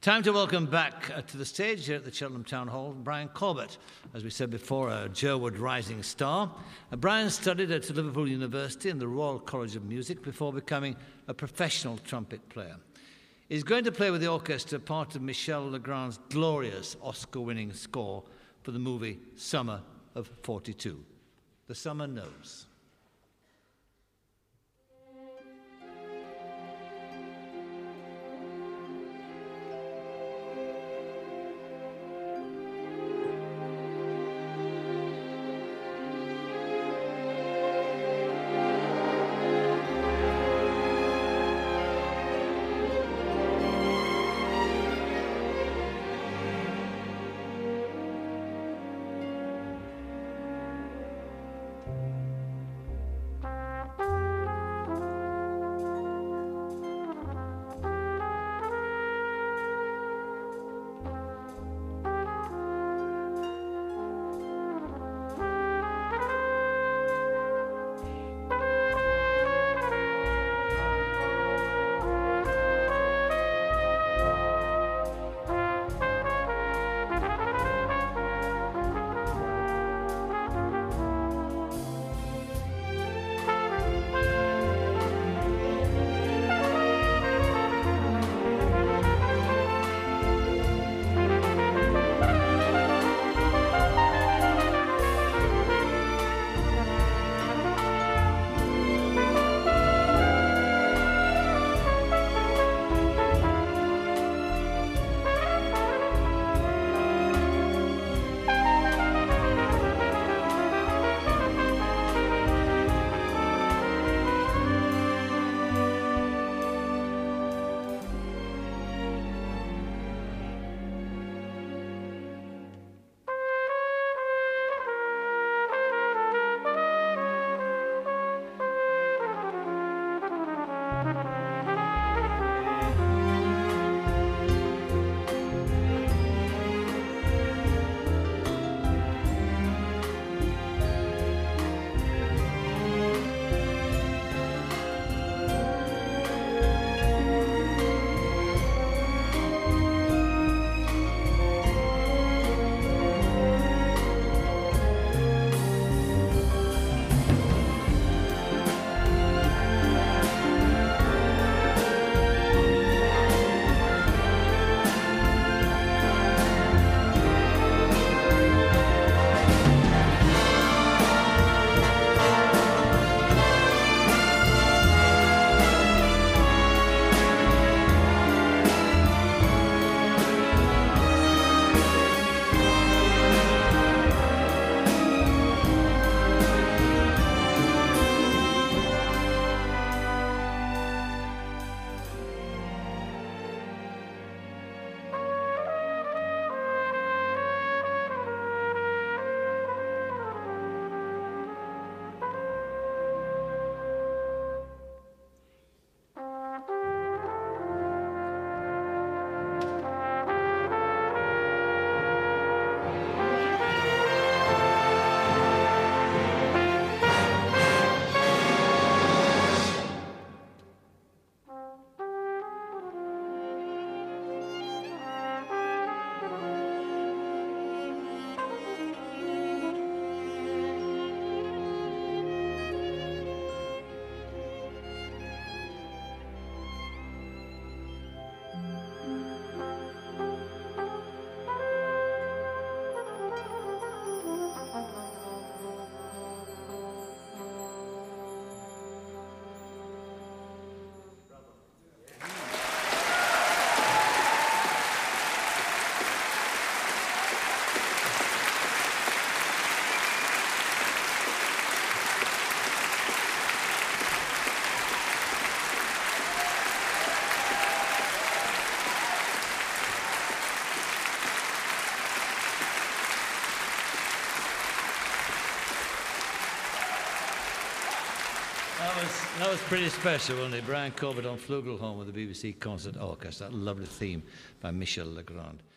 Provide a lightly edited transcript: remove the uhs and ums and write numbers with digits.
Time to welcome back to the stage here at the Cheltenham Town Hall, Brian Corbett. As we said before, a Jerwood rising star. Brian studied at Liverpool University and the Royal College of Music before becoming a professional trumpet player. He's going to play with the orchestra part of Michel Legrand's glorious Oscar-winning score for the movie Summer of '42. The Summer Knows. That was pretty special, wasn't it? Brian Corbett on Flugelhorn with the BBC Concert Orchestra. That lovely theme by Michel Legrand.